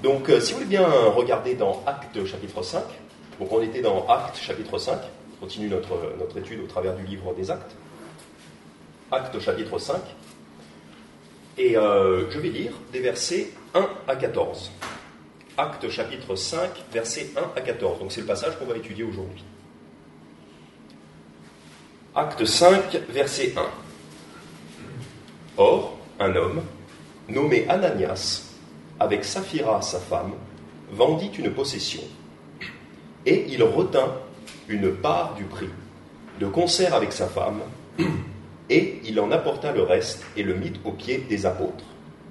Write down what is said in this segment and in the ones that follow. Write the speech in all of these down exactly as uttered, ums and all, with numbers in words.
Donc, euh, si vous voulez bien regarder dans Actes chapitre cinq, donc on était dans Actes chapitre cinq, on continue notre, notre étude au travers du livre des Actes. Actes chapitre cinq, et euh, je vais lire des versets un à quatorze. Actes chapitre cinq, versets un à quatorze, donc c'est le passage qu'on va étudier aujourd'hui. Acte cinq, verset un. Or, un homme, nommé Ananias, avec Saphira sa femme, vendit une possession, et il retint une part du prix, de concert avec sa femme, et il en apporta le reste et le mit aux pieds des apôtres.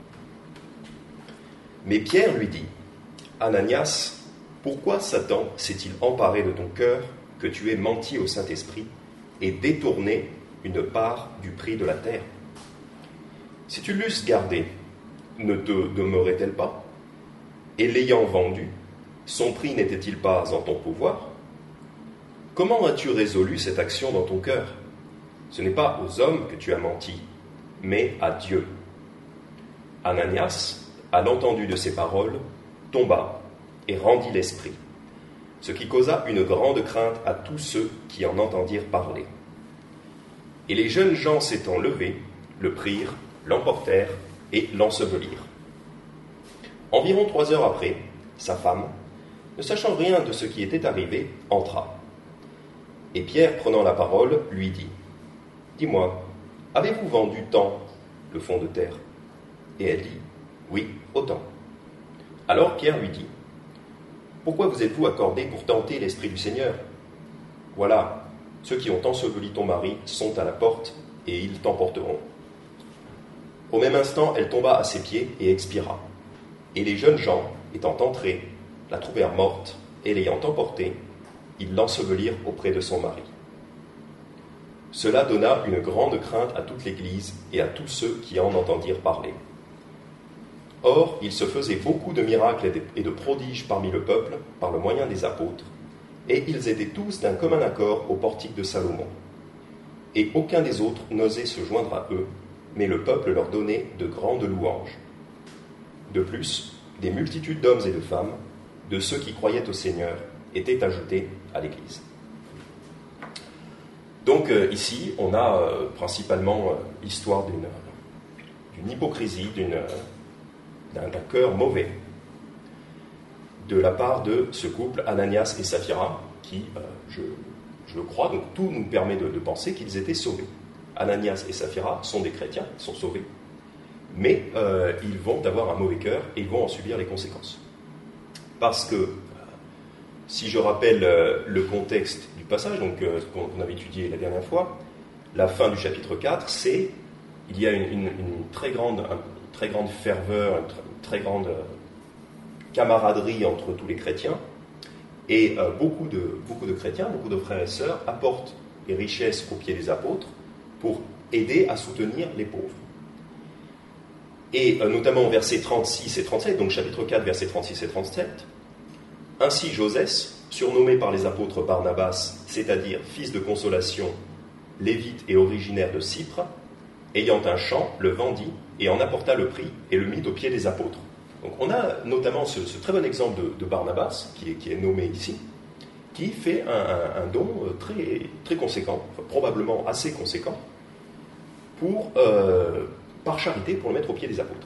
Mais Pierre lui dit, « Ananias, pourquoi Satan s'est-il emparé de ton cœur que tu aies menti au Saint-Esprit et détourné une part du prix de la terre ? Si tu l'eusses gardé, ne te demeurait-elle pas ? Et l'ayant vendu, son prix n'était-il pas en ton pouvoir ? Comment as-tu résolu cette action dans ton cœur ? Ce n'est pas aux hommes que tu as menti, mais à Dieu. » Ananias, à l'entendu de ces paroles, tomba et rendit l'esprit, ce qui causa une grande crainte à tous ceux qui en entendirent parler. Et les jeunes gens s'étant levés, le prirent, l'emportèrent et l'ensevelirent. Environ trois heures après, sa femme, ne sachant rien de ce qui était arrivé, entra. Et Pierre, prenant la parole, lui dit, « Dis-moi, avez-vous vendu tant le fonds de terre ?» Et elle dit, « Oui, autant. » Alors Pierre lui dit, « Pourquoi vous êtes-vous accordé pour tenter l'Esprit du Seigneur ? Voilà, ceux qui ont enseveli ton mari sont à la porte, et ils t'emporteront. » Au même instant, elle tomba à ses pieds et expira. Et les jeunes gens, étant entrés, la trouvèrent morte, et l'ayant emportée, ils l'ensevelirent auprès de son mari. Cela donna une grande crainte à toute l'Église et à tous ceux qui en entendirent parler. Or, il se faisait beaucoup de miracles et de prodiges parmi le peuple, par le moyen des apôtres, et ils étaient tous d'un commun accord au portique de Salomon. Et aucun des autres n'osait se joindre à eux, mais le peuple leur donnait de grandes louanges. De plus, des multitudes d'hommes et de femmes, de ceux qui croyaient au Seigneur, étaient ajoutés à l'Église. Donc euh, ici, on a euh, principalement euh, l'histoire d'une, d'une hypocrisie, d'une, euh, d'un, d'un cœur mauvais de la part de ce couple, Ananias et Saphira, qui, euh, je, je le crois, donc tout nous permet de, de penser qu'ils étaient sauvés. Ananias et Saphira sont des chrétiens, ils sont sauvés, mais euh, ils vont avoir un mauvais cœur et ils vont en subir les conséquences. Parce que, euh, si je rappelle euh, le contexte du passage, donc euh, qu'on avait étudié la dernière fois, la fin du chapitre quatre, c'est il y a une, une, une, très, grande, une très grande ferveur, une très, une très grande euh, camaraderie entre tous les chrétiens, et euh, beaucoup, de, beaucoup de chrétiens, beaucoup de frères et sœurs apportent les richesses aux pieds des apôtres pour aider à soutenir les pauvres. Et euh, notamment versets trente-six et trente-sept, donc chapitre quatre, versets trente-six et trente-sept, « Ainsi Josès, surnommé par les apôtres Barnabas, c'est-à-dire fils de consolation, lévite et originaire de Cypre, ayant un champ, le vendit et en apporta le prix et le mit aux pieds des apôtres. » Donc on a notamment ce, ce très bon exemple de, de Barnabas, qui est, qui est nommé ici, qui fait un, un, un don très, très conséquent, enfin, probablement assez conséquent, pour, euh, par charité, pour le mettre aux pieds des apôtres.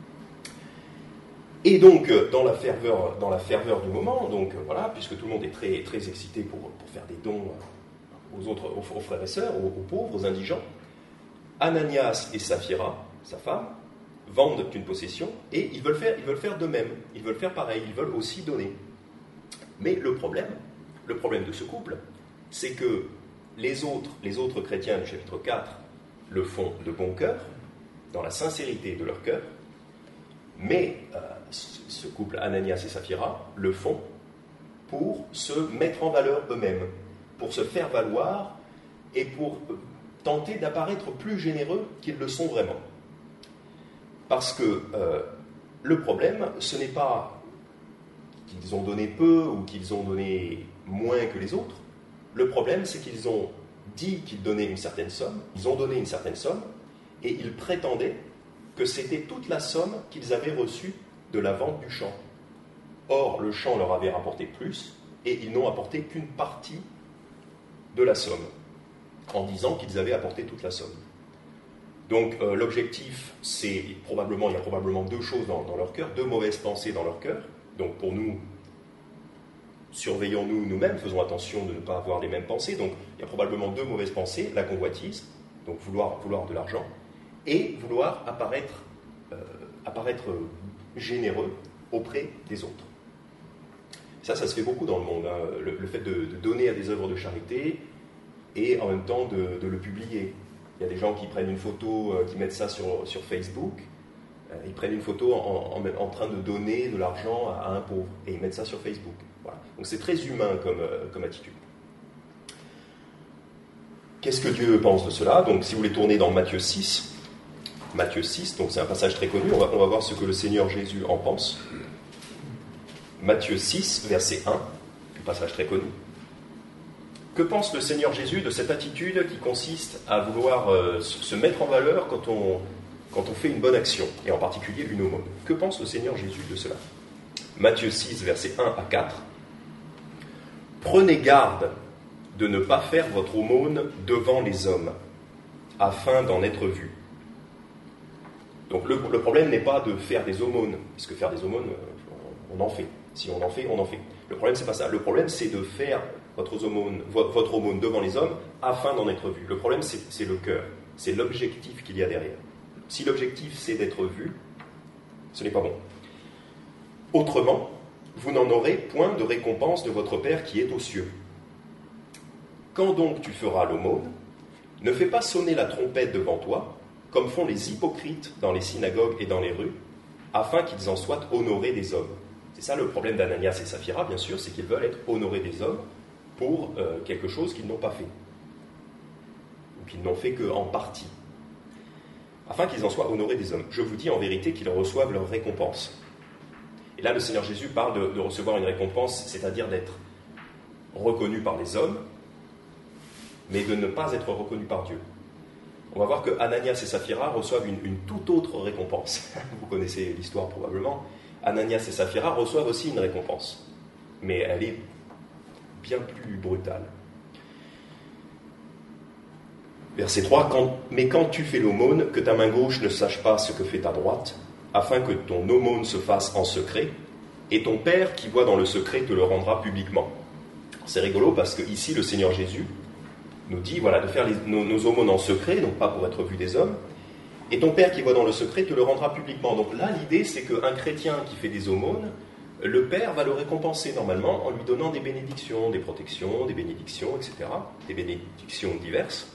Et donc, dans la ferveur, dans la ferveur du moment, donc voilà, puisque tout le monde est très, très excité pour, pour faire des dons aux autres, aux, aux frères et sœurs, aux, aux pauvres, aux indigents, Ananias et Saphira, sa femme, vendent une possession et ils veulent faire, ils veulent faire de même, ils veulent faire pareil, ils veulent aussi donner. Mais le problème, le problème de ce couple, c'est que les autres, les autres chrétiens du chapitre quatre le font de bon cœur, dans la sincérité de leur cœur, mais euh, ce couple Ananias et Saphira le font pour se mettre en valeur eux-mêmes, pour se faire valoir et pour tenter d'apparaître plus généreux qu'ils le sont vraiment. Parce que euh, le problème, ce n'est pas qu'ils ont donné peu ou qu'ils ont donné moins que les autres. Le problème, c'est qu'ils ont dit qu'ils donnaient une certaine somme, ils ont donné une certaine somme, et ils prétendaient que c'était toute la somme qu'ils avaient reçue de la vente du champ. Or, le champ leur avait rapporté plus, et ils n'ont apporté qu'une partie de la somme, en disant qu'ils avaient apporté toute la somme. Donc euh, l'objectif, c'est probablement, il y a probablement deux choses dans, dans leur cœur, deux mauvaises pensées dans leur cœur. Donc pour nous, surveillons-nous nous-mêmes, faisons attention de ne pas avoir les mêmes pensées. Donc il y a probablement deux mauvaises pensées, la convoitise, donc vouloir, vouloir de l'argent, et vouloir apparaître, euh, apparaître généreux auprès des autres. Ça, ça se fait beaucoup dans le monde, hein, le, le fait de, de donner à des œuvres de charité et en même temps de, de le publier. Il y a des gens qui prennent une photo, euh, qui mettent ça sur, sur Facebook, euh, ils prennent une photo en, en, en train de donner de l'argent à, à un pauvre, et ils mettent ça sur Facebook. Voilà. Donc c'est très humain comme, euh, comme attitude. Qu'est-ce que Dieu pense de cela? Donc si vous voulez tourner dans Matthieu six, Matthieu six, donc c'est un passage très connu, on va, on va voir ce que le Seigneur Jésus en pense. Matthieu six, verset un, un passage très connu. Que pense le Seigneur Jésus de cette attitude qui consiste à vouloir euh, se mettre en valeur quand on, quand on fait une bonne action, et en particulier une aumône? Que pense le Seigneur Jésus de cela? Matthieu six, versets un à quatre. Prenez garde de ne pas faire votre aumône devant les hommes, afin d'en être vu. Donc le, le problème n'est pas de faire des aumônes, parce que faire des aumônes, on en fait. Si on en fait, on en fait. Le problème, c'est pas ça. Le problème, c'est de faire votre aumône, votre aumône devant les hommes afin d'en être vu. Le problème, c'est, c'est le cœur. C'est l'objectif qu'il y a derrière. Si l'objectif, c'est d'être vu, ce n'est pas bon. Autrement, vous n'en aurez point de récompense de votre Père qui est aux cieux. Quand donc tu feras l'aumône, ne fais pas sonner la trompette devant toi, comme font les hypocrites dans les synagogues et dans les rues, afin qu'ils en soient honorés des hommes. C'est ça le problème d'Ananias et Saphira, bien sûr, c'est qu'ils veulent être honorés des hommes pour euh, quelque chose qu'ils n'ont pas fait, ou qu'ils n'ont fait qu'en partie, afin qu'ils en soient honorés des hommes. Je vous dis en vérité qu'ils reçoivent leur récompense. Et là, le Seigneur Jésus parle de, de recevoir une récompense, c'est-à-dire d'être reconnu par les hommes, mais de ne pas être reconnu par Dieu. On va voir que Ananias et Saphira reçoivent une, une toute autre récompense. Vous connaissez l'histoire probablement. Ananias et Saphira reçoivent aussi une récompense, mais elle est bien plus brutale. Verset trois, quand, mais quand tu fais l'aumône, que ta main gauche ne sache pas ce que fait ta droite, afin que ton aumône se fasse en secret, et ton Père qui voit dans le secret te le rendra publiquement. C'est rigolo parce que ici le Seigneur Jésus nous dit voilà, de faire les, nos, nos aumônes en secret, donc pas pour être vu des hommes, et ton Père qui voit dans le secret te le rendra publiquement. Donc là, l'idée, c'est qu'un chrétien qui fait des aumônes, le Père va le récompenser normalement en lui donnant des bénédictions, des protections, des bénédictions, et cetera, des bénédictions diverses.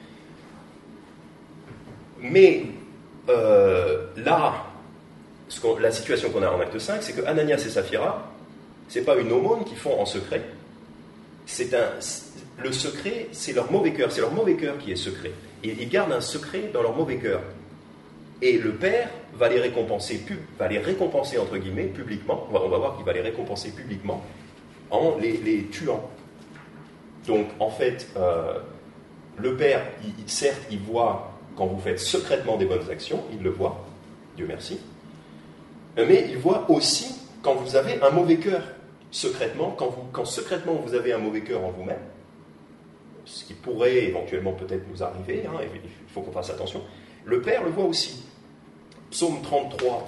Mais euh, là, ce qu'on, la situation qu'on a en acte cinq, c'est que Ananias et Saphira, ce n'est pas une aumône qu'ils font en secret, c'est un, le secret, c'est leur mauvais cœur, c'est leur mauvais cœur qui est secret. Ils, ils gardent un secret dans leur mauvais cœur. Et le Père va les récompenser, pub, va les récompenser entre guillemets, publiquement. On va, on va voir qu'il va les récompenser publiquement en les, les tuant. Donc, en fait, euh, le Père, il, il, certes, il voit quand vous faites secrètement des bonnes actions, il le voit, Dieu merci. Mais il voit aussi quand vous avez un mauvais cœur, secrètement, quand, vous, quand secrètement vous avez un mauvais cœur en vous-même, ce qui pourrait éventuellement peut-être nous arriver, hein, il faut qu'on fasse attention, le Père le voit aussi. Psaume trente-trois,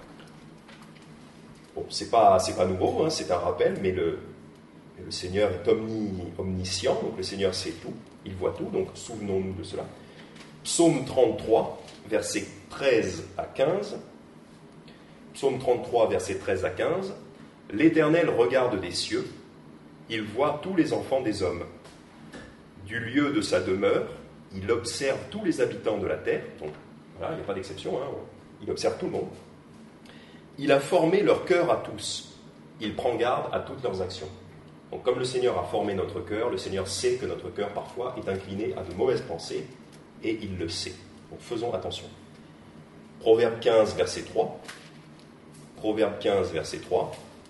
bon, c'est pas, c'est pas nouveau, hein, c'est un rappel, mais le, le Seigneur est omni, omniscient, donc le Seigneur sait tout, il voit tout, donc souvenons-nous de cela. Psaume trente-trois, versets treize à quinze. Psaume trente-trois, versets treize à quinze. L'Éternel regarde des cieux, il voit tous les enfants des hommes. Du lieu de sa demeure, il observe tous les habitants de la terre. Donc, voilà, il n'y a pas d'exception, hein, il observe tout le monde. Il a formé leur cœur à tous. Il prend garde à toutes leurs actions. Donc, comme le Seigneur a formé notre cœur, le Seigneur sait que notre cœur, parfois, est incliné à de mauvaises pensées, et il le sait. Donc, faisons attention. Proverbe quinze, verset trois. Proverbe quinze, verset trois.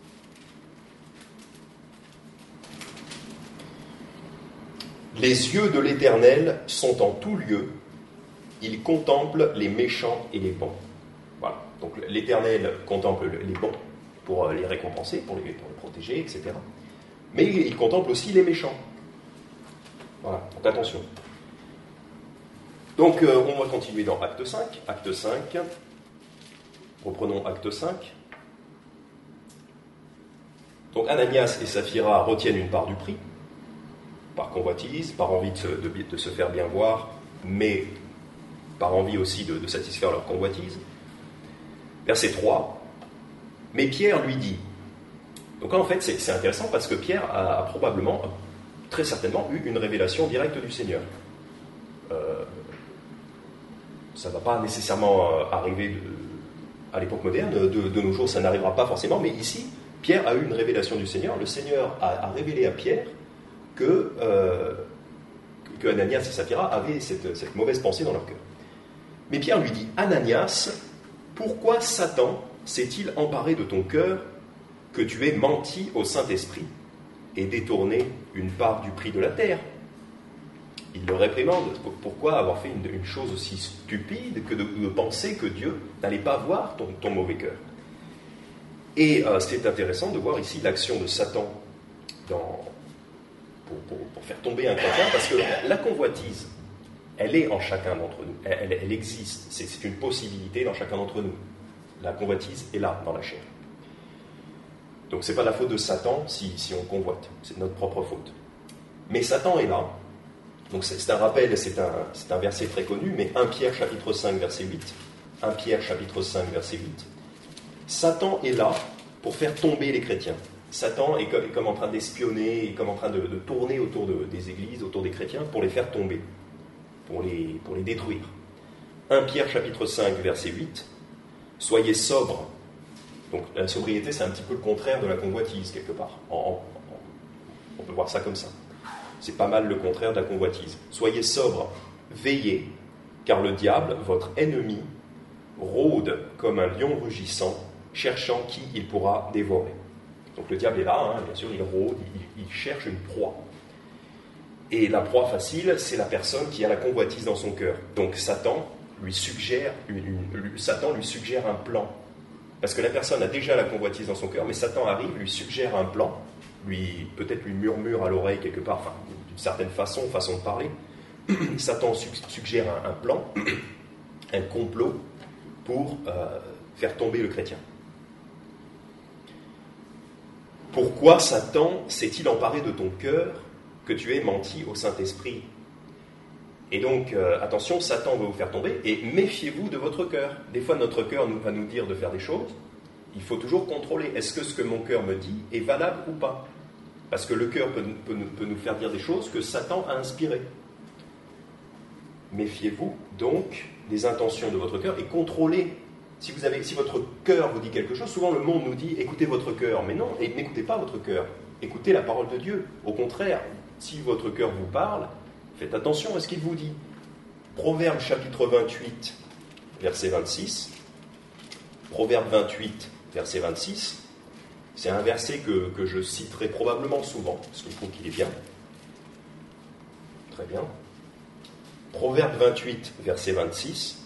Les yeux de l'Éternel sont en tout lieu, il contemple les méchants et les bons. Voilà, donc l'Éternel contemple les bons, pour les récompenser, pour les, pour les protéger, et cetera. Mais il contemple aussi les méchants. Voilà, donc attention. Donc euh, on va continuer dans Acte cinq. Acte cinq. Reprenons Acte cinq. Donc Ananias et Saphira retiennent une part du prix, par convoitise, par envie de se, de, de se faire bien voir, mais par envie aussi de, de satisfaire leur convoitise. Verset trois. Mais Pierre lui dit. Donc là, en fait, c'est, c'est intéressant parce que Pierre a, a probablement, très certainement, eu une révélation directe du Seigneur. Euh, ça ne va pas nécessairement arriver de, à l'époque moderne, de, de nos jours, ça n'arrivera pas forcément, mais ici, Pierre a eu une révélation du Seigneur. Le Seigneur a, a révélé à Pierre que, euh, que Ananias et Saphira avaient cette, cette mauvaise pensée dans leur cœur. Mais Pierre lui dit, Ananias, pourquoi Satan s'est-il emparé de ton cœur que tu aies menti au Saint-Esprit et détourné une part du prix de la terre? Il le réprimande. Pourquoi avoir fait une, une chose aussi stupide que de, de penser que Dieu n'allait pas voir ton, ton mauvais cœur? Et euh, c'est intéressant de voir ici l'action de Satan dans, pour, pour, pour faire tomber un chrétien, parce que la, la convoitise, elle est en chacun d'entre nous. Elle, elle, elle existe. C'est, c'est une possibilité dans chacun d'entre nous. La convoitise est là, dans la chair. Donc ce n'est pas la faute de Satan si, si on convoite. C'est notre propre faute. Mais Satan est là. Donc c'est, c'est un rappel, c'est un, c'est un verset très connu, mais Première Pierre chapitre cinq, verset huit. Première Pierre chapitre cinq, verset huit. Satan est là pour faire tomber les chrétiens. Satan est comme, est comme en train d'espionner, est comme en train de, de tourner autour de, des églises, autour des chrétiens, pour les faire tomber, pour les, pour les détruire. Première Pierre chapitre cinq, verset huit. Soyez sobres. Donc la sobriété, c'est un petit peu le contraire de la convoitise, quelque part. En, en, en, on peut voir ça comme ça. C'est pas mal le contraire de la convoitise. Soyez sobres, veillez, car le diable, votre ennemi, rôde comme un lion rugissant, cherchant qui il pourra dévorer. Donc le diable est là, hein, bien sûr, il rôde, il, il cherche une proie. Et la proie facile, c'est la personne qui a la convoitise dans son cœur. Donc Satan lui suggère, une, une, lui, Satan lui suggère un plan. Parce que la personne a déjà la convoitise dans son cœur, mais Satan arrive, lui suggère un plan, lui, peut-être lui murmure à l'oreille quelque part, enfin, d'une certaine façon, façon de parler. Satan su- suggère un, un plan, un complot, pour euh, faire tomber le chrétien. Pourquoi Satan s'est-il emparé de ton cœur que tu aies menti au Saint-Esprit? Et donc, euh, attention, Satan va vous faire tomber, et méfiez-vous de votre cœur. Des fois, notre cœur nous, va nous dire de faire des choses. Il faut toujours contrôler. Est-ce que ce que mon cœur me dit est valable ou pas? Parce que le cœur peut, peut, peut nous faire dire des choses que Satan a inspirées. Méfiez-vous donc des intentions de votre cœur et contrôlez. Si, vous avez, si votre cœur vous dit quelque chose, souvent le monde nous dit écoutez votre cœur, mais non, et n'écoutez pas votre cœur, écoutez la parole de Dieu. Au contraire, si votre cœur vous parle, faites attention à ce qu'il vous dit. Proverbe chapitre vingt-huit, verset vingt-six. Proverbe vingt-huit, verset vingt-six. C'est un verset que, que je citerai probablement souvent, parce que je trouve qu'il est bien. Très bien. Proverbe vingt-huit, verset vingt-six.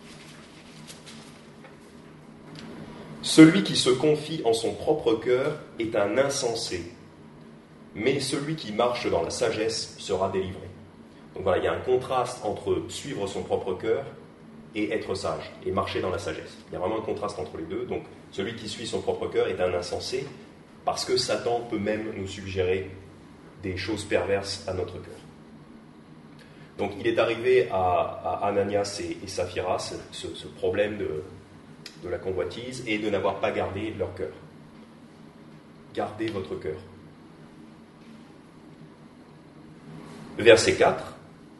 Celui qui se confie en son propre cœur est un insensé, mais celui qui marche dans la sagesse sera délivré. Donc voilà, il y a un contraste entre suivre son propre cœur et être sage, et marcher dans la sagesse. Il y a vraiment un contraste entre les deux. Donc celui qui suit son propre cœur est un insensé, parce que Satan peut même nous suggérer des choses perverses à notre cœur. Donc il est arrivé à, à Ananias et, et Saphira ce, ce, ce problème de, de la convoitise et de n'avoir pas gardé leur cœur. Gardez votre cœur. Verset quatre.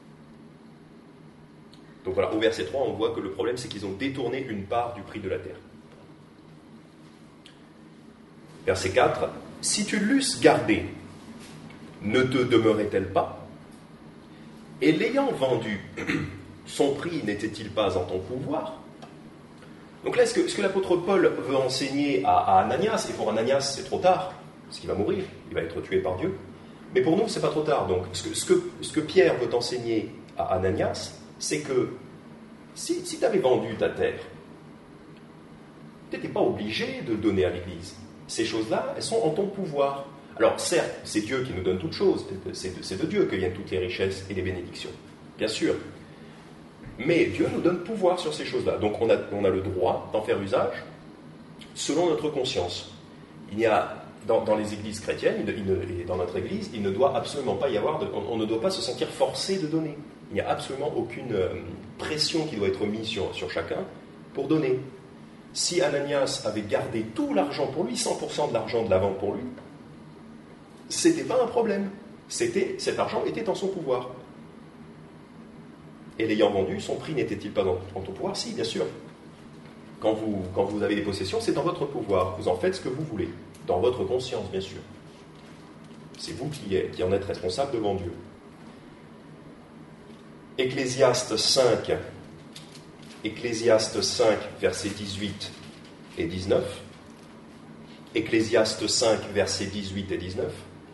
Donc voilà, au verset trois, on voit que le problème, c'est qu'ils ont détourné une part du prix de la terre. Verset quatre. Si tu l'eusses gardé, ne te demeurait-elle pas? Et l'ayant vendu, son prix n'était-il pas en ton pouvoir? Donc là, ce que, ce que l'apôtre Paul veut enseigner à, à Ananias, et pour Ananias, c'est trop tard, parce qu'il va mourir, il va être tué par Dieu. Mais pour nous, c'est pas trop tard. Donc, ce que, ce que, ce que Pierre veut enseigner à Ananias, c'est que si, si tu avais vendu ta terre, tu n'étais pas obligé de donner à l'Église. ces choses-là, elles sont en ton pouvoir. Alors certes, c'est Dieu qui nous donne toutes choses, c'est de, c'est de Dieu que viennent toutes les richesses et les bénédictions, bien sûr. Mais Dieu nous donne pouvoir sur ces choses-là. Donc on a, on a le droit d'en faire usage selon notre conscience. Il y a, dans, dans les églises chrétiennes, il, il, et dans notre église, il ne doit absolument pas y avoir, de, on, on ne doit pas se sentir forcé de donner. Il n'y a absolument aucune euh, pression qui doit être mise sur, sur chacun pour donner. Si Ananias avait gardé tout l'argent pour lui, cent pour cent de l'argent de la vente pour lui, c'était pas un problème. C'était, cet argent était en son pouvoir. Et l'ayant vendu, son prix n'était-il pas en, en ton pouvoir? Si, bien sûr. Quand vous, quand vous avez des possessions, c'est dans votre pouvoir. Vous en faites ce que vous voulez. Dans votre conscience, bien sûr. C'est vous qui, qui en êtes responsable devant Dieu. Ecclésiaste cinq, Ecclésiaste cinq, versets dix-huit et dix-neuf. Ecclésiaste cinq, versets dix-huit et dix-neuf.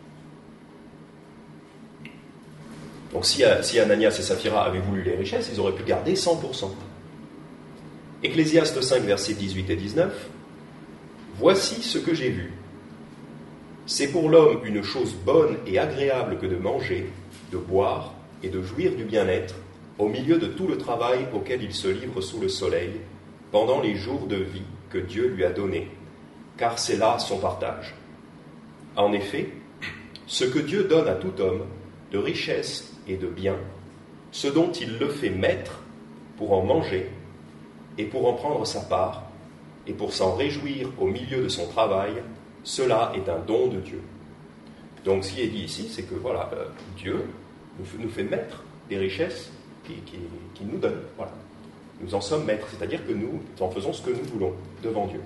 Donc si, si Ananias et Saphira avaient voulu les richesses, ils auraient pu garder cent pour cent. Ecclésiaste cinq, versets dix-huit et dix-neuf. Voici ce que j'ai vu. C'est pour l'homme une chose bonne et agréable que de manger, de boire et de jouir du bien-être, au milieu de tout le travail auquel il se livre sous le soleil, pendant les jours de vie que Dieu lui a donnés, car c'est là son partage. En effet, ce que Dieu donne à tout homme, de richesse et de bien, ce dont il le fait maître pour en manger et pour en prendre sa part, et pour s'en réjouir au milieu de son travail, cela est un don de Dieu. Donc ce qui est dit ici, c'est que voilà, euh, Dieu nous fait maître des richesses qu'il qui, qui nous donne. Voilà. Nous en sommes maîtres, c'est-à-dire que nous en faisons ce que nous voulons devant Dieu.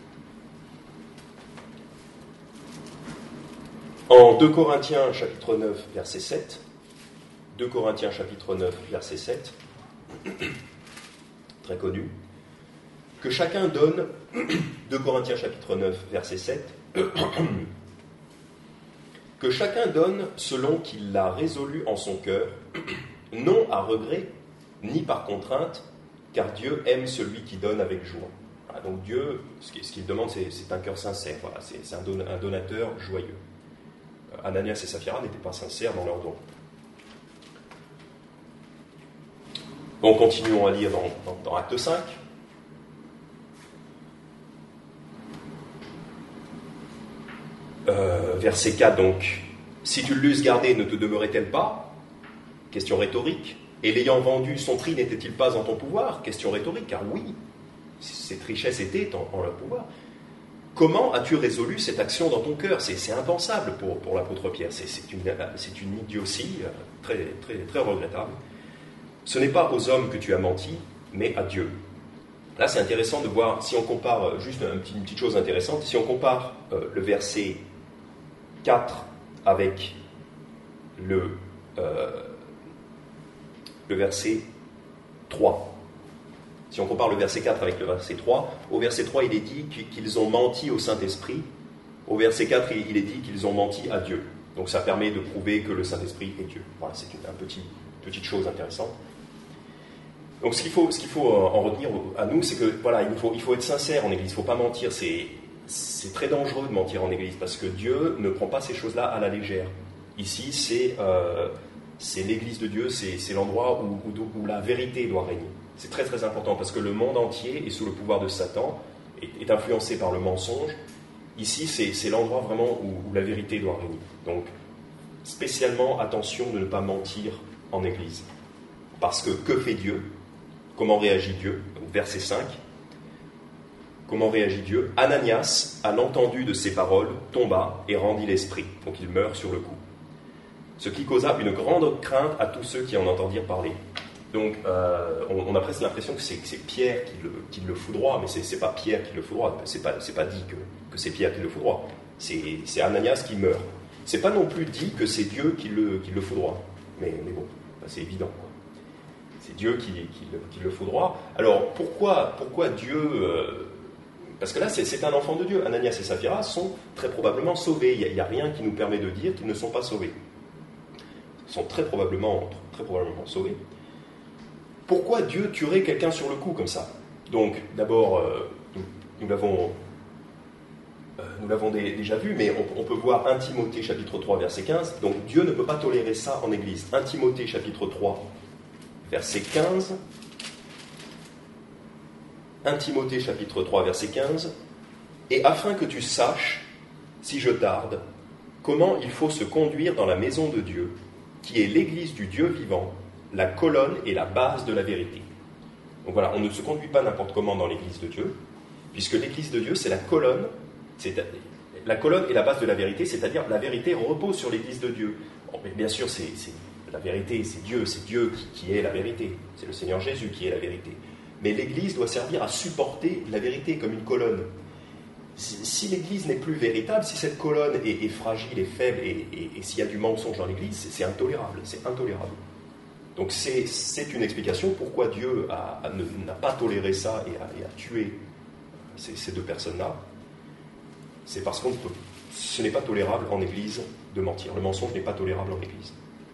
En deux Corinthiens chapitre neuf, verset sept, deux Corinthiens chapitre neuf, verset sept, très connu, que chacun donne, deux Corinthiens chapitre neuf, verset sept, que chacun donne selon qu'il l'a résolu en son cœur, non à regret, ni par contrainte, car Dieu aime celui qui donne avec joie. Voilà, donc Dieu, ce qu'il demande, c'est, c'est un cœur sincère, voilà, c'est, c'est un, don, un donateur joyeux. Ananias et Saphira n'étaient pas sincères dans leur don. Bon, continuons à lire dans, dans, dans Acte cinq. Euh, verset quatre, donc. Si tu l'eusses gardé, ne te demeurait-elle pas? Question rhétorique. Et l'ayant vendu, son prix n'était-il pas en ton pouvoir? Question rhétorique, car oui, cette richesse était en, en leur pouvoir. Comment as-tu résolu cette action dans ton cœur? C'est, c'est impensable pour, pour l'apôtre Pierre. C'est, c'est, une, c'est une idiotie très, très, très regrettable. Ce n'est pas aux hommes que tu as menti, mais à Dieu. Là, c'est intéressant de voir, si on compare, juste un petit, une petite chose intéressante, si on compare euh, le verset quatre avec le, euh, le verset trois. Si on compare le verset quatre avec le verset trois, au verset trois, il est dit qu'ils ont menti au Saint-Esprit. Au verset quatre, il est dit qu'ils ont menti à Dieu. Donc ça permet de prouver que le Saint-Esprit est Dieu. Voilà, c'est une un petit, petite chose intéressante. Donc ce qu'il faut, ce qu'il faut en retenir à nous, c'est que voilà, il faut, il faut être sincère en Église, il ne faut pas mentir. C'est, c'est très dangereux de mentir en Église, parce que Dieu ne prend pas ces choses-là à la légère. Ici, c'est, euh, c'est l'Église de Dieu, c'est, c'est l'endroit où, où, où la vérité doit régner. C'est très très important, parce que le monde entier est sous le pouvoir de Satan, est, est influencé par le mensonge. Ici, c'est, c'est l'endroit vraiment où, où la vérité doit régner. Donc, spécialement, attention de ne pas mentir en Église. Parce que, que fait Dieu? Comment réagit Dieu? Verset cinq. Comment réagit Dieu? Ananias, à l'entendu de ces paroles, tomba et rendit l'esprit. Donc il meurt sur le coup. Ce qui causa une grande crainte à tous ceux qui en entendirent parler. Donc euh, on, on a presque l'impression que c'est, que c'est Pierre qui le, qui le foudroie, mais c'est, c'est pas Pierre qui le foudroie. C'est pas, c'est pas dit que, que c'est Pierre qui le foudroie. C'est, c'est Ananias qui meurt. C'est pas non plus dit que c'est Dieu qui le, qui le foudroie. Mais, mais bon, c'est évident, quoi. C'est Dieu qui, qui, le, qui le foudroie. Alors, pourquoi, pourquoi Dieu... Euh, parce que là, c'est, c'est un enfant de Dieu. Ananias et Saphira sont très probablement sauvés. Il n'y a, a rien qui nous permet de dire qu'ils ne sont pas sauvés. Ils sont très probablement, très probablement sauvés. Pourquoi Dieu tuerait quelqu'un sur le coup, comme ça? Donc, d'abord, euh, nous, nous l'avons euh, nous l'avons dé, déjà vu, mais on, on peut voir un Timothée chapitre trois, verset quinze. Donc Dieu ne peut pas tolérer ça en Église. un Timothée chapitre trois, verset quinze. un Timothée chapitre trois, verset quinze. Et afin que tu saches, si je tarde, comment il faut se conduire dans la maison de Dieu, qui est l'Église du Dieu vivant, la colonne et la base de la vérité. Donc voilà, on ne se conduit pas n'importe comment dans l'Église de Dieu, puisque l'Église de Dieu, c'est la colonne, c'est la colonne et la base de la vérité, c'est-à-dire la vérité repose sur l'Église de Dieu. Bon, mais bien sûr, c'est, c'est, la vérité, c'est Dieu, c'est Dieu qui, qui est la vérité, c'est le Seigneur Jésus qui est la vérité. Mais l'Église doit servir à supporter la vérité comme une colonne. Si, si l'Église n'est plus véritable, si cette colonne est, est fragile et faible, et, et, et s'il y a du mensonge dans l'Église, c'est, c'est intolérable, c'est intolérable. Donc c'est, c'est une explication pourquoi Dieu a, a, n'a pas toléré ça et a, et a tué ces, ces deux personnes-là. C'est parce qu'on peut, ce n'est pas tolérable en Église de mentir. Le mensonge n'est pas tolérable en Église.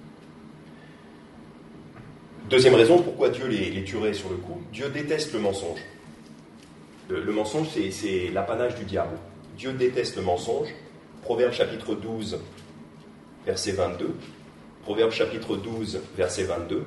Deuxième raison pourquoi Dieu les, les tuerait sur le coup, Dieu déteste le mensonge. Le, le mensonge, c'est, c'est l'apanage du diable. Dieu déteste le mensonge. Proverbe chapitre douze, verset vingt-deux. Proverbe chapitre douze, verset vingt-deux.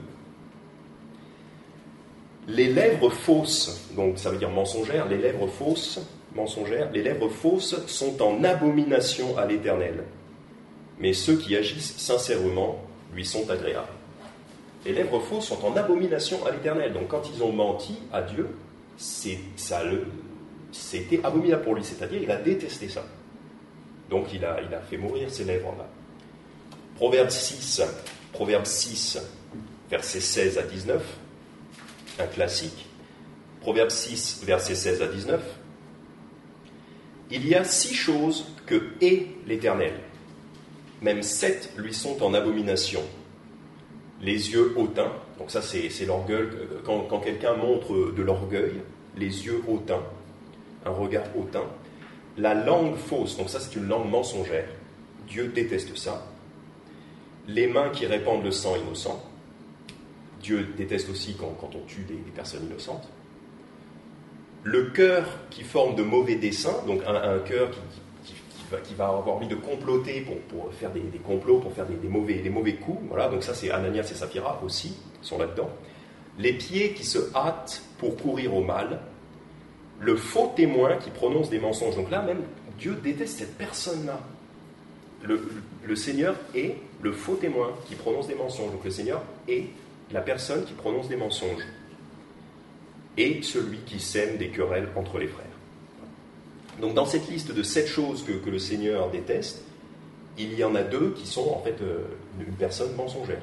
Les lèvres fausses, donc ça veut dire mensongères, les lèvres fausses, mensongères, les lèvres fausses sont en abomination à l'Éternel, mais ceux qui agissent sincèrement lui sont agréables. Les lèvres fausses sont en abomination à l'Éternel, donc quand ils ont menti à Dieu, c'est, ça le, c'était abominable pour lui, c'est-à-dire il a détesté ça. Donc il a, il a fait mourir ces lèvres-là. Proverbe six, Proverbe six, versets seize à dix-neuf, un classique. Proverbe six, versets seize à dix-neuf. Il y a six choses que hait l'Éternel. Même sept lui sont en abomination. Les yeux hautains, donc ça c'est, c'est l'orgueil, quand, quand quelqu'un montre de l'orgueil, les yeux hautains, un regard hautain. La langue fausse, donc ça c'est une langue mensongère. Dieu déteste ça. Les mains qui répandent le sang innocent. Dieu déteste aussi quand, quand on tue des, des personnes innocentes. Le cœur qui forme de mauvais desseins, donc un, un cœur qui, qui, qui, va, qui va avoir envie de comploter pour, pour faire des, des complots, pour faire des, des, mauvais, des mauvais coups. Voilà, donc ça c'est Ananias et Saphira aussi, sont là-dedans. Les pieds qui se hâtent pour courir au mal. Le faux témoin qui prononce des mensonges. Donc là même, Dieu déteste cette personne-là. Le, le Seigneur est le faux témoin qui prononce des mensonges. Donc le Seigneur est la personne qui prononce des mensonges. Et celui qui sème des querelles entre les frères. Donc dans cette liste de sept choses que, que le Seigneur déteste, il y en a deux qui sont en fait euh, une personne mensongère.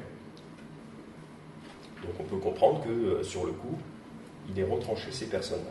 Donc on peut comprendre que euh, sur le coup, il est retranché ces personnes-là.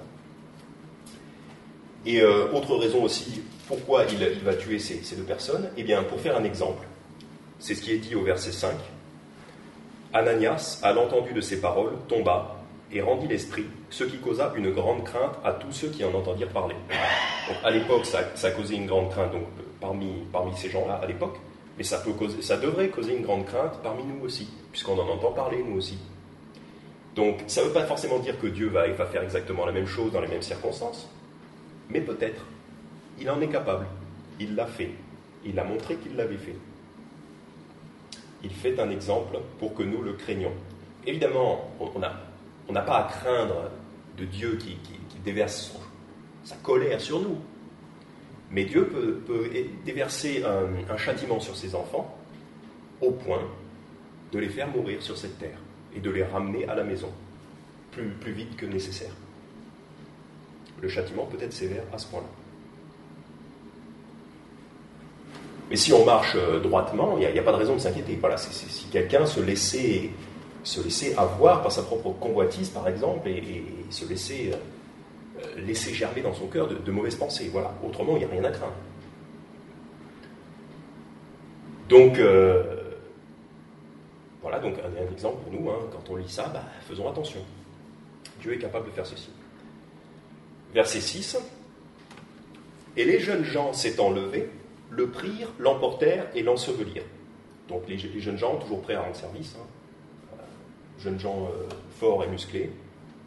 Et euh, autre raison aussi, pourquoi il, il va tuer ces, ces deux personnes? Eh bien, pour faire un exemple, c'est ce qui est dit au verset cinq. Ananias, à l'entendu de ces paroles, tomba et rendit l'esprit, ce qui causa une grande crainte à tous ceux qui en entendirent parler. Donc, à l'époque, ça, ça causait une grande crainte donc, parmi, parmi ces gens-là à l'époque, mais ça, peut causer, ça devrait causer une grande crainte parmi nous aussi, puisqu'on en entend parler, nous aussi. Donc, ça ne veut pas forcément dire que Dieu va, va faire exactement la même chose dans les mêmes circonstances, mais peut-être. Il en est capable. Il l'a fait. Il a montré qu'il l'avait fait. Il fait un exemple pour que nous le craignions. Évidemment, on n'a on n'a pas à craindre de Dieu qui, qui, qui déverse son, sa colère sur nous. Mais Dieu peut, peut déverser un, un châtiment sur ses enfants au point de les faire mourir sur cette terre et de les ramener à la maison plus, plus vite que nécessaire. Le châtiment peut être sévère à ce point-là. Mais si on marche droitement, il n'y a, a pas de raison de s'inquiéter. Voilà, c'est, c'est, si quelqu'un se laissait, se laissait avoir par sa propre convoitise, par exemple, et, et se laissait, euh, laisser germer dans son cœur de, de mauvaises pensées. Voilà. Autrement, il n'y a rien à craindre. Donc, euh, voilà donc un, un exemple pour nous. Hein, quand on lit ça, bah, faisons attention. Dieu est capable de faire ceci. Verset six. Et les jeunes gens s'étant levés, le prirent, l'emportèrent et l'ensevelirent. Donc les, les jeunes gens, toujours prêts à rendre service, hein, euh, jeunes gens euh, forts et musclés,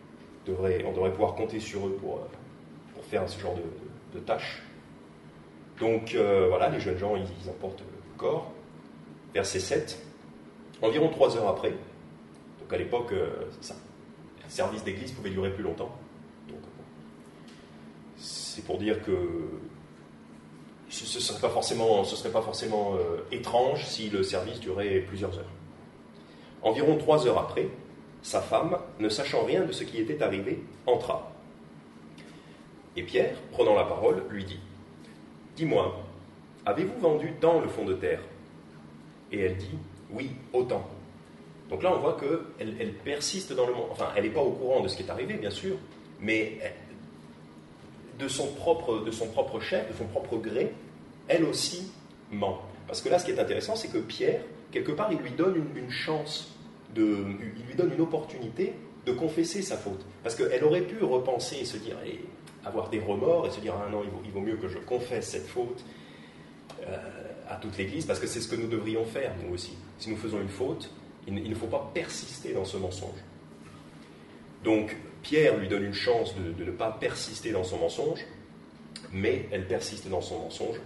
devraient, on devrait pouvoir compter sur eux pour, euh, pour faire ce genre de, de, de tâches. Donc euh, voilà, les jeunes gens, ils, ils emportent le corps. Verset sept. Environ trois heures après, donc à l'époque, euh, ça, le service d'église pouvait durer plus longtemps. Donc, c'est pour dire que ce ne serait pas forcément, ce serait pas forcément euh, étrange si le service durait plusieurs heures. Environ trois heures après, sa femme, ne sachant rien de ce qui était arrivé, entra. Et Pierre, prenant la parole, lui dit « Dis-moi, avez-vous vendu tant le fond de terre ?» Et elle dit « Oui, autant. » Donc là, on voit qu'elle elle persiste dans le monde. Enfin, elle n'est pas au courant de ce qui est arrivé, bien sûr, mais elle, de son propre, de son propre chef, de son propre gré, elle aussi ment. Parce que là, ce qui est intéressant, c'est que Pierre, quelque part, il lui donne une, une chance, de, il lui donne une opportunité de confesser sa faute. Parce qu'elle aurait pu repenser et se dire, et avoir des remords et se dire, ah non, il vaut, il vaut mieux que je confesse cette faute euh, à toute l'Église, parce que c'est ce que nous devrions faire, nous aussi. Si nous faisons une faute, il, il ne faut pas persister dans ce mensonge. Donc, Pierre lui donne une chance de, de ne pas persister dans son mensonge, mais elle persiste dans son mensonge.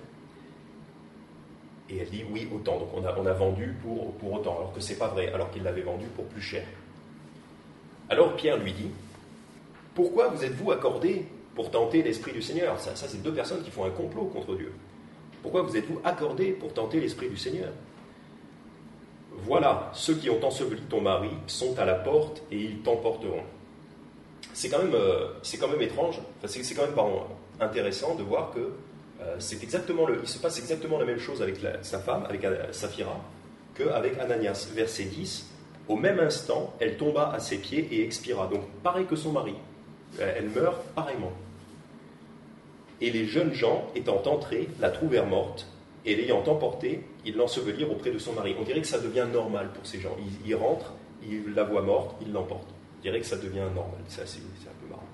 Et elle dit oui, autant. Donc on a, on a vendu pour, pour autant, alors que ce n'est pas vrai, alors qu'il l'avait vendu pour plus cher. Alors Pierre lui dit, pourquoi vous êtes-vous accordés pour tenter l'Esprit du Seigneur ? Ça, ça, c'est deux personnes qui font un complot contre Dieu. Pourquoi vous êtes-vous accordés pour tenter l'Esprit du Seigneur ? Voilà, ceux qui ont enseveli ton mari sont à la porte et ils t'emporteront. C'est quand même, euh, c'est quand même étrange, enfin, c'est, c'est quand même pardon, intéressant de voir que euh, c'est exactement le, il se passe exactement la même chose avec la, sa femme, avec euh, Saphira, qu'avec Ananias. Verset dix, au même instant, elle tomba à ses pieds et expira. Donc pareil que son mari, elle meurt pareillement. Et les jeunes gens, étant entrés, la trouvèrent morte, et l'ayant emportée, ils l'ensevelirent auprès de son mari. On dirait que ça devient normal pour ces gens. Ils, ils rentrent, ils la voient morte, ils l'emportent. On dirait que ça devient normal. C'est, assez, c'est un peu marrant.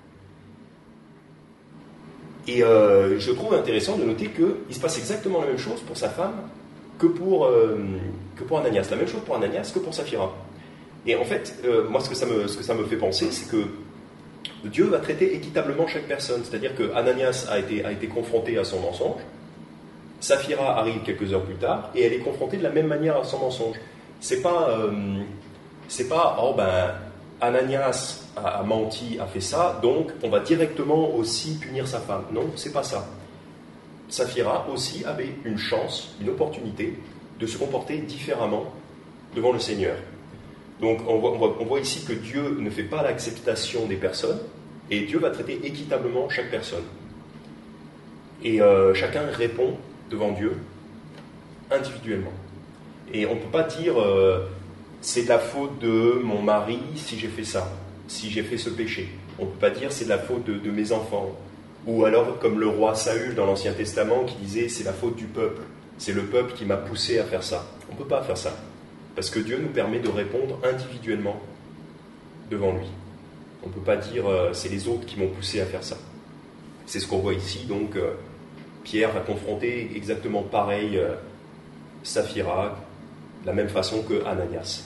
Et euh, je trouve intéressant de noter qu'il se passe exactement la même chose pour sa femme que pour, euh, que pour Ananias. La même chose pour Ananias que pour Saphira. Et en fait, euh, moi, ce que, ça me, ce que ça me fait penser, c'est que Dieu va traiter équitablement chaque personne. C'est-à-dire que Ananias a été, a été confronté à son mensonge. Saphira arrive quelques heures plus tard et elle est confrontée de la même manière à son mensonge. C'est pas, euh, c'est pas oh ben, Ananias a, a menti, a fait ça, donc on va directement aussi punir sa femme. Non, c'est pas ça. Saphira aussi avait une chance, une opportunité de se comporter différemment devant le Seigneur. Donc on voit, on voit, on voit ici que Dieu ne fait pas l'acceptation des personnes et Dieu va traiter équitablement chaque personne. Et euh, chacun répond devant Dieu individuellement. Et on ne peut pas dire euh, c'est de la faute de mon mari si j'ai fait ça, si j'ai fait ce péché. On ne peut pas dire c'est de la faute de, de mes enfants. Ou alors comme le roi Saül dans l'Ancien Testament qui disait c'est la faute du peuple, c'est le peuple qui m'a poussé à faire ça. On ne peut pas faire ça. Parce que Dieu nous permet de répondre individuellement devant lui. On ne peut pas dire euh, c'est les autres qui m'ont poussé à faire ça. C'est ce qu'on voit ici, donc euh, Pierre va confronter exactement pareil euh, Saphira, de la même façon que Ananias.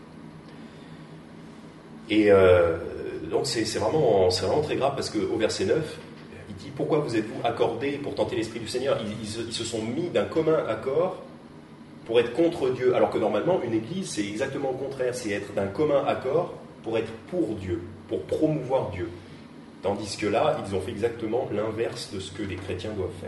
Et euh, donc c'est, c'est, vraiment, c'est vraiment très grave parce qu'au verset neuf, il dit « Pourquoi vous êtes-vous accordés pour tenter l'Esprit du Seigneur » ils, ils, ils se sont mis d'un commun accord pour être contre Dieu, alors que normalement une église c'est exactement le contraire, c'est être d'un commun accord pour être pour Dieu, pour promouvoir Dieu. Tandis que là, ils ont fait exactement l'inverse de ce que les chrétiens doivent faire.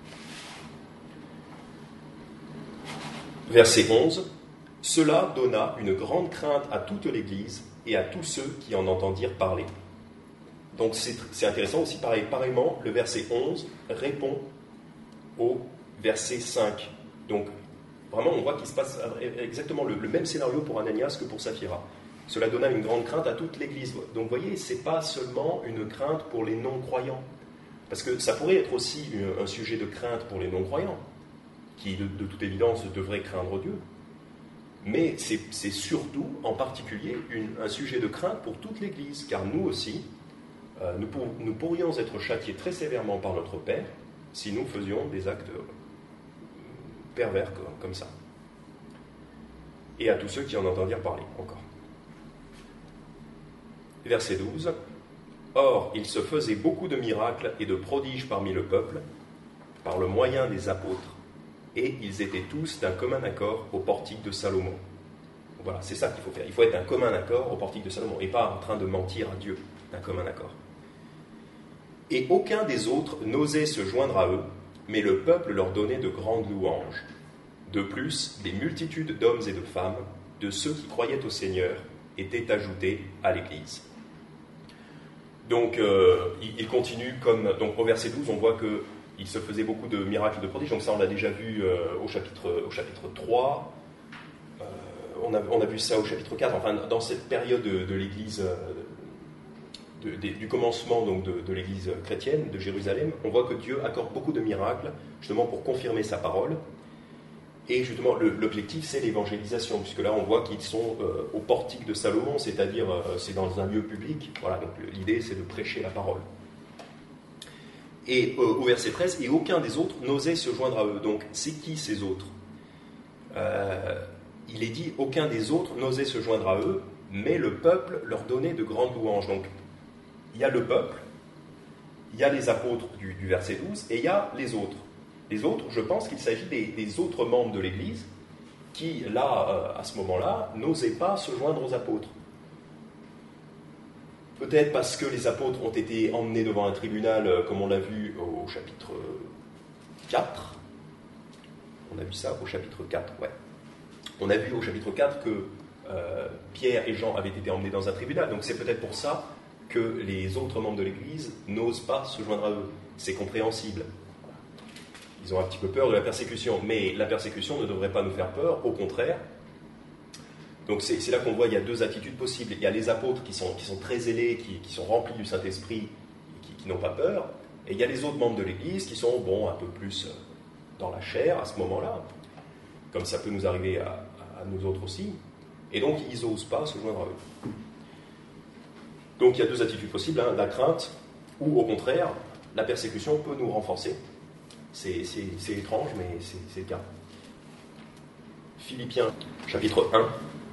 Verset onze. Cela donna une grande crainte à toute l'Église et à tous ceux qui en entendirent parler. Donc c'est, c'est intéressant aussi, pareil, pareillement, le verset onze répond au verset cinq. Donc vraiment, on voit qu'il se passe exactement le, le même scénario pour Ananias que pour Saphira. Cela donna une grande crainte à toute l'Église. Donc vous voyez, ce n'est pas seulement une crainte pour les non-croyants. Parce que ça pourrait être aussi un sujet de crainte pour les non-croyants, qui de, de toute évidence devraient craindre Dieu. Mais c'est, c'est surtout, en particulier, une, un sujet de crainte pour toute l'Église. Car nous aussi, euh, nous, pour, nous pourrions être châtiés très sévèrement par notre Père si nous faisions des actes pervers comme, comme ça. Et à tous ceux qui en entendirent parler, encore. Verset douze. Or, il se faisait beaucoup de miracles et de prodiges parmi le peuple. par le moyen des apôtres, et ils étaient tous d'un commun accord au portique de Salomon. Voilà, c'est ça qu'il faut faire. Il faut être d'un commun accord au portique de Salomon, et pas en train de mentir à Dieu, d'un commun accord. Et aucun des autres n'osait se joindre à eux, mais le peuple leur donnait de grandes louanges. De plus, des multitudes d'hommes et de femmes, de ceux qui croyaient au Seigneur, étaient ajoutés à l'Église. Donc, euh, il continue comme... Donc, au verset douze, on voit qu'il se faisait beaucoup de miracles et de prodiges. Donc, ça, on l'a déjà vu euh, au, chapitre, au chapitre trois. Euh, on, a, on a vu ça au chapitre quatre. Enfin, dans cette période de, de l'Église... Euh, De, de, du commencement donc, de, de l'Église chrétienne de Jérusalem, on voit que Dieu accorde beaucoup de miracles, justement pour confirmer sa parole. Et justement, le, l'objectif, c'est l'évangélisation, puisque là, on voit qu'ils sont euh, au portique de Salomon, c'est-à-dire, euh, c'est dans un lieu public. Voilà, donc l'idée, c'est de prêcher la parole. Et euh, au verset treize, « Et aucun des autres n'osait se joindre à eux. » Donc, c'est qui ces autres ? euh, Il est dit, « Aucun des autres n'osait se joindre à eux, mais le peuple leur donnait de grandes louanges. » Donc, il y a le peuple, il y a les apôtres du, du verset douze, et il y a les autres. Les autres, je pense qu'il s'agit des, des autres membres de l'Église qui, là, à ce moment-là, n'osaient pas se joindre aux apôtres. Peut-être parce que les apôtres ont été emmenés devant un tribunal, comme on l'a vu au chapitre quatre. On a vu ça au chapitre quatre, ouais. On a vu au chapitre quatre que euh, Pierre et Jean avaient été emmenés dans un tribunal, donc c'est peut-être pour ça que les autres membres de l'Église n'osent pas se joindre à eux. C'est compréhensible. Ils ont un petit peu peur de la persécution, mais la persécution ne devrait pas nous faire peur, au contraire. Donc c'est, c'est là qu'on voit qu'il y a deux attitudes possibles. Il y a les apôtres qui sont, qui sont très zélés, qui, qui sont remplis du Saint-Esprit, et qui, qui n'ont pas peur, et il y a les autres membres de l'Église qui sont, bon, un peu plus dans la chair à ce moment-là, comme ça peut nous arriver à, à nous autres aussi, et donc ils n'osent pas se joindre à eux. Donc il y a deux attitudes possibles, hein, la crainte, ou au contraire, la persécution peut nous renforcer. C'est, c'est, c'est étrange, mais c'est, c'est le cas. Philippiens, chapitre un.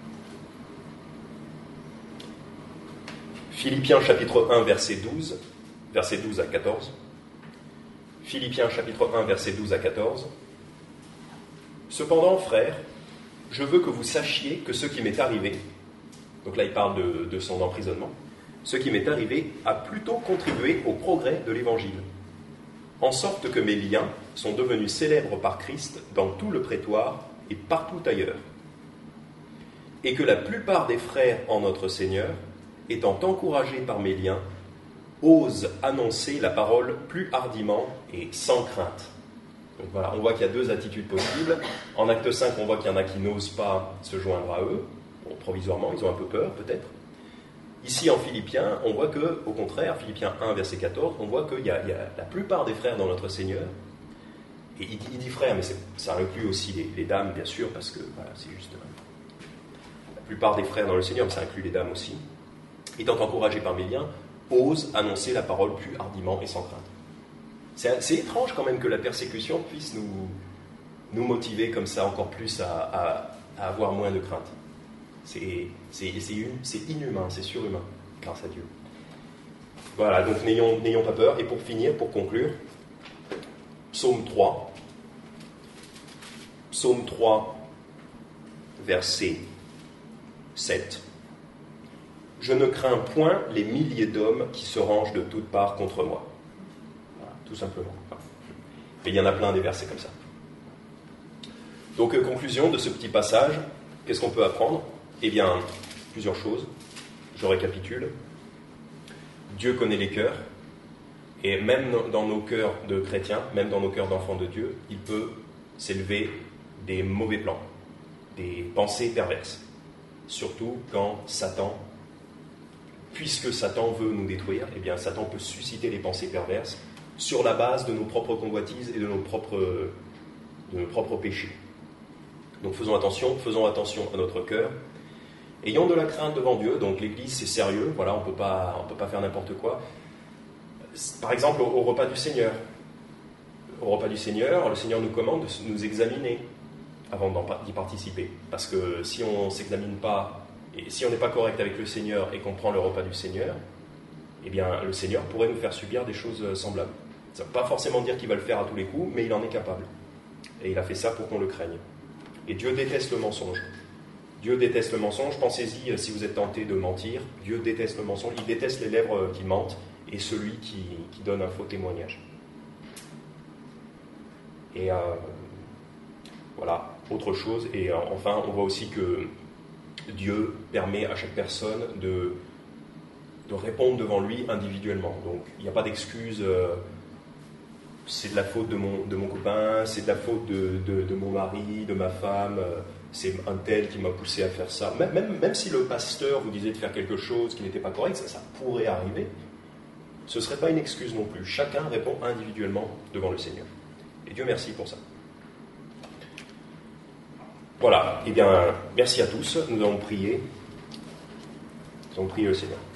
Philippiens, chapitre un, verset douze, verset douze à quatorze. Philippiens, chapitre un, verset douze à quatorze. Cependant, frères, je veux que vous sachiez que ce qui m'est arrivé, donc là il parle de, de son emprisonnement, ce qui m'est arrivé a plutôt contribué au progrès de l'Évangile, en sorte que mes liens sont devenus célèbres par Christ dans tout le prétoire et partout ailleurs, et que la plupart des frères en notre Seigneur, étant encouragés par mes liens, osent annoncer la parole plus hardiment et sans crainte. Donc voilà, on voit qu'il y a deux attitudes possibles. En acte cinq, on voit qu'il y en a qui n'osent pas se joindre à eux, bon, provisoirement, ils ont un peu peur peut-être. Ici, en Philippiens, on voit que, au contraire, Philippiens un, verset quatorze, on voit qu'il y a, il y a la plupart des frères dans notre Seigneur, et il dit, il dit frères, mais c'est, ça inclut aussi les, les dames, bien sûr, parce que, voilà, c'est juste... La plupart des frères dans le Seigneur, mais ça inclut les dames aussi, étant encouragés par mes liens, osent annoncer la parole plus hardiment et sans crainte. C'est, c'est étrange quand même que la persécution puisse nous, nous motiver comme ça encore plus à, à, à avoir moins de crainte. C'est, c'est, c'est, c'est inhumain, c'est surhumain, grâce à Dieu. Voilà, donc n'ayons, n'ayons pas peur. Et pour finir, pour conclure, Psaume trois. Psaume trois, verset sept. Je ne crains point les milliers d'hommes qui se rangent de toutes parts contre moi. Voilà, tout simplement. Et il y en a plein des versets comme ça. Donc, euh, conclusion de ce petit passage, qu'est-ce qu'on peut apprendre ? Eh bien, plusieurs choses. Je récapitule. Dieu connaît les cœurs, et même dans nos cœurs de chrétiens, même dans nos cœurs d'enfants de Dieu, il peut s'élever des mauvais plans, des pensées perverses. Surtout quand Satan, puisque Satan veut nous détruire, eh bien Satan peut susciter les pensées perverses sur la base de nos propres convoitises et de nos propres, de nos propres péchés. Donc faisons attention, faisons attention à notre cœur. Ayons de la crainte devant Dieu, donc l'Église c'est sérieux, voilà, on ne peut pas, on peut pas faire n'importe quoi. Par exemple au, au repas du Seigneur. Au repas du Seigneur, le Seigneur nous commande de nous examiner avant d'y participer. Parce que si on ne s'examine pas, et si on n'est pas correct avec le Seigneur et qu'on prend le repas du Seigneur, eh bien le Seigneur pourrait nous faire subir des choses semblables. Ça ne veut pas forcément dire qu'il va le faire à tous les coups, mais il en est capable. Et il a fait ça pour qu'on le craigne. Et Dieu déteste le mensonge. Dieu déteste le mensonge. Pensez-y, si vous êtes tenté de mentir, Dieu déteste le mensonge. Il déteste les lèvres qui mentent et celui qui, qui donne un faux témoignage. Et euh, voilà, autre chose. Et euh, enfin, on voit aussi que Dieu permet à chaque personne de, de répondre devant lui individuellement. Donc, il n'y a pas d'excuse. Euh, c'est de la faute de mon, de mon copain, c'est de la faute de, de, de mon mari, de ma femme, euh, c'est un tel qui m'a poussé à faire ça. Même, même, même si le pasteur vous disait de faire quelque chose qui n'était pas correct, ça, ça pourrait arriver, ce ne serait pas une excuse non plus. Chacun répond individuellement devant le Seigneur. Et Dieu merci pour ça. Voilà, eh bien, merci à tous. Nous allons prier. Nous allons prier le Seigneur.